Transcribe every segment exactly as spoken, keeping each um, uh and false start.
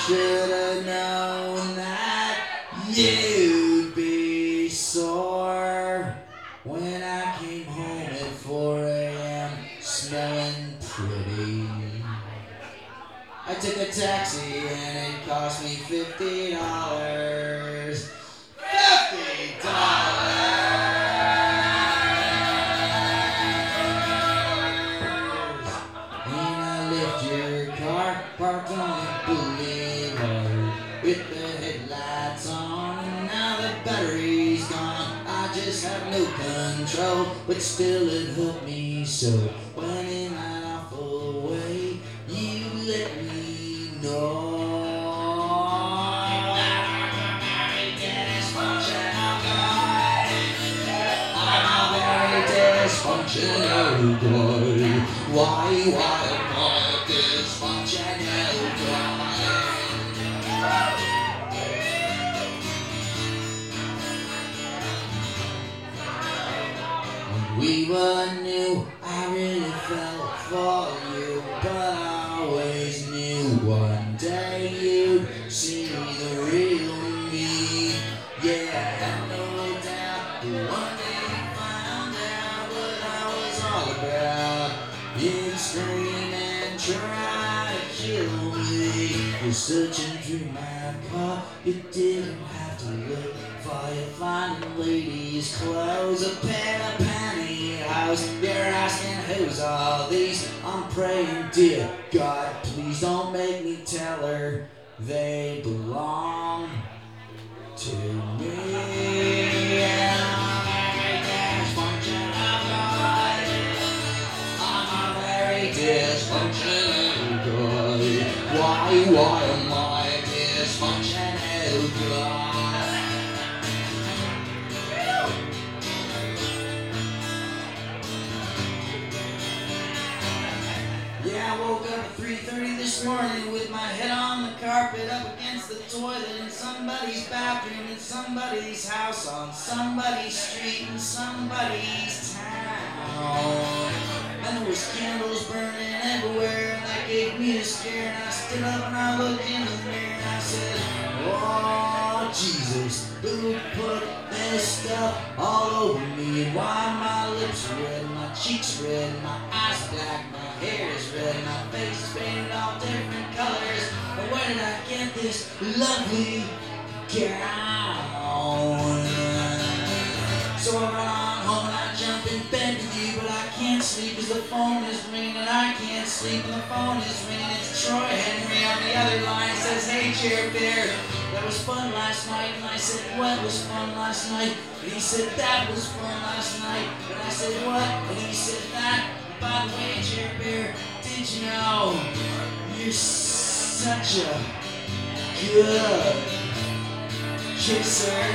Should've known that you'd be sore when I came home at four a.m. smelling pretty. I took a taxi and it cost me fifty dollars. fifty dollars! And I left your car parked on the boulevard with the headlights on, and now the battery's gone. I just have no control, but still it hurt me so. When in that awful way, you let me know. Dysfunctional guy. Why, why am I a dysfunctional guy? When we were new, I really felt for you, but I always knew one day you'd see the real me. Yeah, I had no doubt that one day you'd scream and try to kill me. You're searching through my car, you didn't have to look for your finding ladies' clothes, a pair of pantyhose. You're asking who's all these? I'm praying, dear God, please don't make me tell her they belong to me. Dysfunctional guy. Why, why am I a dysfunctional guy? Yeah, I woke up at three thirty this morning with my head on the carpet up against the toilet in somebody's bathroom in somebody's house on somebody's street in somebody's town. And there was candles burning everywhere, and that gave me a scare. And I stood up and I looked in the mirror and I said, oh Jesus, who put this stuff all over me? And why are my lips red, my cheeks red, my eyes black, my hair is red, my face is painted all different colors? And where did I get this lovely gown? So I run on home and I jump in bed with you, but I can't sleep cause the phone is ringing and I can't sleep and the phone is ringing. It's Troy Henry on the other line, says, hey Chair Bear, that was fun last night. And I said, what was fun last night? And he said, that was fun last night. And I said, what? And he said, that. And by the way, Chair Bear, did you know you're such a good kisser?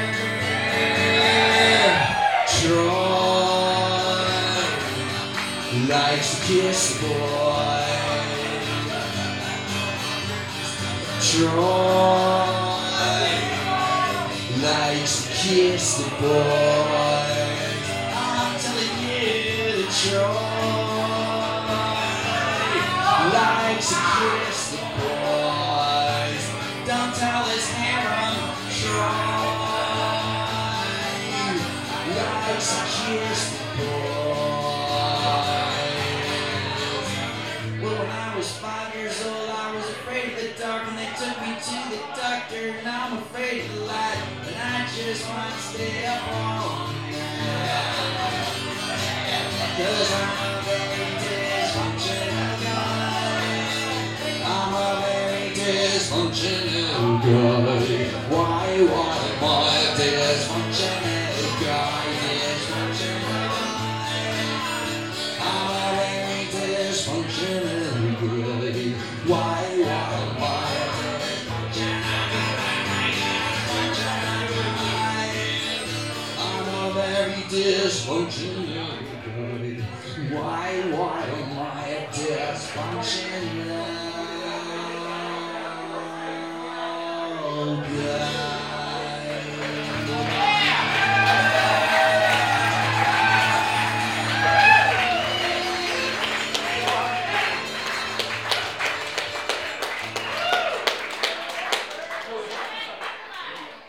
Troy likes to kiss the boy. Troy likes to kiss the boy. I'm telling you that Troy likes to kiss the boys. Don't tell his harem, Troy likes to kiss the boys. Well, when I was five years old, I was afraid of the dark, and they took me to the doctor, and I'm afraid of the light, and I just want to stay up all night. Cause I'm a very dysfunctional guy. I'm a very dysfunctional guy. Why, why am I a dysfunctional guy? Why, why, why? I'm a very dysfunctional guy. Why, why am I a dysfunctional